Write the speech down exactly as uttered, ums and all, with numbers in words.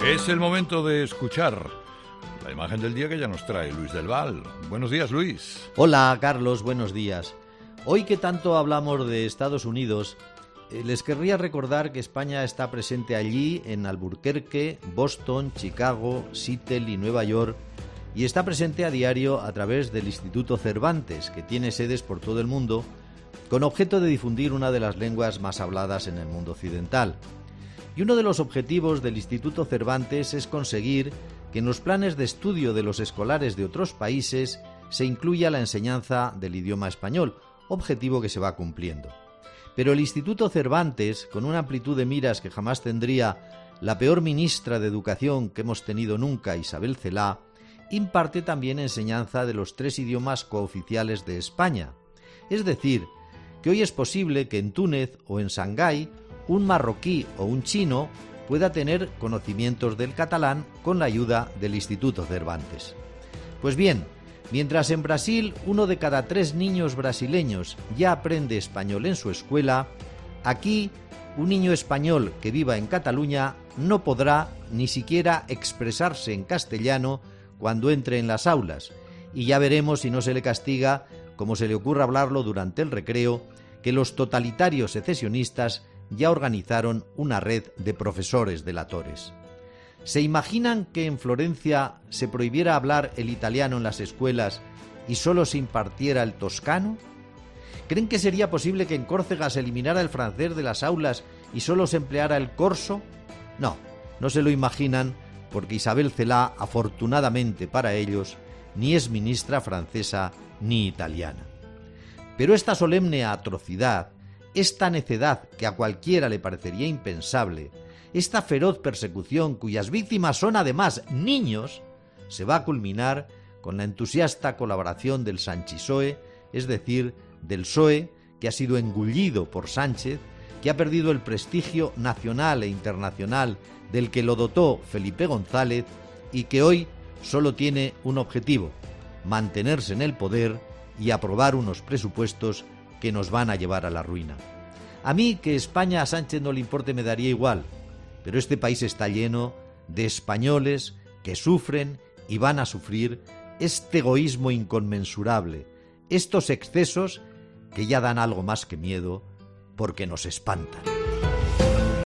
Es el momento de escuchar la imagen del día que ya nos trae Luis del Val. Buenos días, Luis. Hola, Carlos, buenos días. Hoy que tanto hablamos de Estados Unidos, eh, les querría recordar que España está presente allí en Albuquerque, Boston, Chicago, Seattle y Nueva York, y está presente a diario a través del Instituto Cervantes, que tiene sedes por todo el mundo, con objeto de difundir una de las lenguas más habladas en el mundo occidental. Y uno de los objetivos del Instituto Cervantes es conseguir que en los planes de estudio de los escolares de otros países se incluya la enseñanza del idioma español, objetivo que se va cumpliendo. Pero el Instituto Cervantes, con una amplitud de miras que jamás tendría la peor ministra de Educación que hemos tenido nunca, Isabel Celaá, imparte también enseñanza de los tres idiomas cooficiales de España. Es decir, que hoy es posible que en Túnez o en Shanghái un marroquí o un chino pueda tener conocimientos del catalán con la ayuda del Instituto Cervantes. Pues bien, mientras en Brasil uno de cada tres niños brasileños ya aprende español en su escuela, aquí un niño español que viva en Cataluña no podrá ni siquiera expresarse en castellano cuando entre en las aulas, y ya veremos si no se le castiga, como se le ocurra hablarlo durante el recreo, que los totalitarios secesionistas ya organizaron una red de profesores delatores. ¿Se imaginan que en Florencia se prohibiera hablar el italiano en las escuelas y solo se impartiera el toscano? ¿Creen que sería posible que en Córcega se eliminara el francés de las aulas y solo se empleara el corso? No, no se lo imaginan, porque Isabel Celaá, afortunadamente para ellos, ni es ministra francesa ni italiana. Pero esta solemne atrocidad, esta necedad que a cualquiera le parecería impensable, esta feroz persecución cuyas víctimas son además niños, se va a culminar con la entusiasta colaboración del Sanchisóe, es decir, del P S O E, que ha sido engullido por Sánchez, que ha perdido el prestigio nacional e internacional del que lo dotó Felipe González y que hoy solo tiene un objetivo: mantenerse en el poder y aprobar unos presupuestos que nos van a llevar a la ruina. A mí que España a Sánchez no le importe me daría igual, pero este país está lleno de españoles que sufren y van a sufrir este egoísmo inconmensurable, estos excesos que ya dan algo más que miedo porque nos espantan.